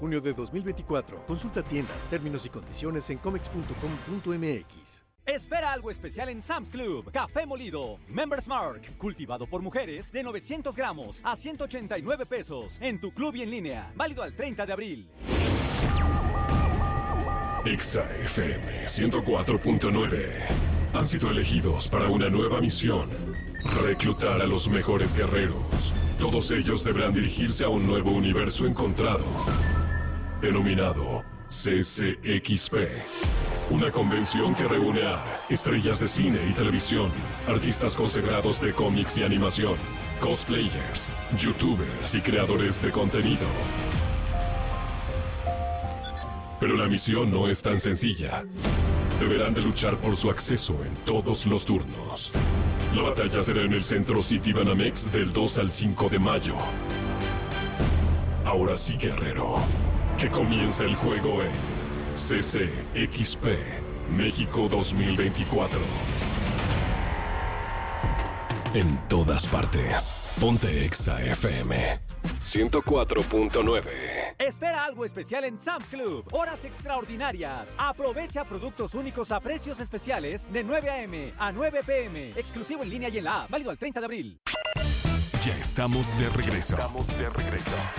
Junio de 2024. Consulta tiendas, términos y condiciones en comex.com.mx. Espera algo especial en Sam's Club. Café molido, Members Mark, cultivado por mujeres, de 900 gramos a 189 pesos. En tu club y en línea. Válido al 30 de abril. Exa FM 104.9. Han sido elegidos para una nueva misión: reclutar a los mejores guerreros. Todos ellos deberán dirigirse a un nuevo universo encontrado, denominado CCXP. Una convención que reúne a estrellas de cine y televisión, artistas consagrados de cómics y animación, cosplayers, youtubers y creadores de contenido. Pero la misión no es tan sencilla. Deberán de luchar por su acceso en todos los turnos. La batalla será en el Centro City Banamex del 2 al 5 de mayo. Ahora sí, guerrero, que comienza el juego en CCXP México 2024. En todas partes, ponte Exa FM 104.9. Espera algo especial en Sam's Club. Horas extraordinarias. Aprovecha productos únicos a precios especiales de 9 a.m. a 9 p.m. Exclusivo en línea y en la app. Válido al 30 de abril. Ya estamos de regreso.